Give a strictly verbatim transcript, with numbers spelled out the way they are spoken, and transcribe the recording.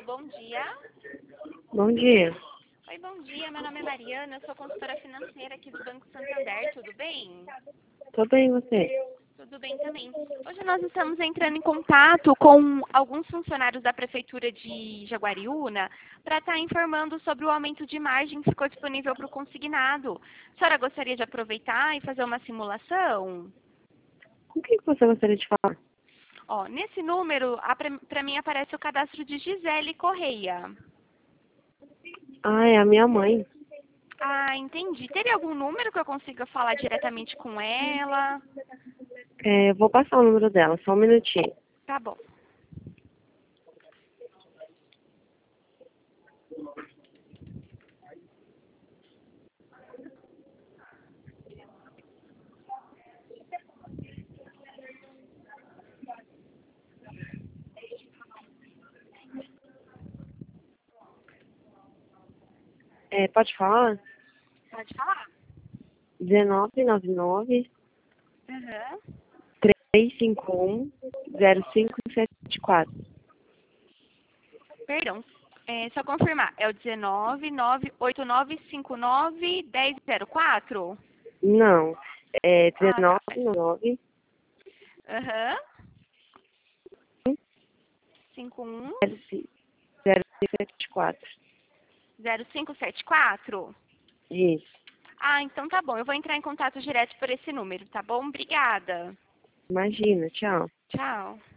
bom dia. Bom dia. Oi, bom dia. Meu nome é Mariana, eu sou consultora financeira aqui do Banco Santander, tudo bem? Tô bem, e você? Tudo bem também. Hoje nós estamos entrando em contato com alguns funcionários da Prefeitura de Jaguariúna para estar informando sobre o aumento de margem que ficou disponível para o consignado. A senhora gostaria de aproveitar e fazer uma simulação? Com quem que você gostaria de falar? Ó, nesse número, para mim aparece o cadastro de Gisele Correia. Ah, é a minha mãe. Ah, entendi. Teria algum número que eu consiga falar diretamente com ela? É, eu vou passar o número dela, só um minutinho. Tá bom. É, pode falar? Pode falar. dezenove noventa e nove, Aham. três cinco um, zero cinco sete quatro. Perdão. É, só confirmar. É o dezenove, nove oito nove cinco nove, dez zero quatro? Não, é Ah, tá. dezenove nove, Aham. cinco um zero cinco sete quatro. zero cinco sete quatro? Isso. Ah, então tá bom. Eu vou entrar em contato direto por esse número, tá bom? Obrigada. Imagina, tchau. Tchau.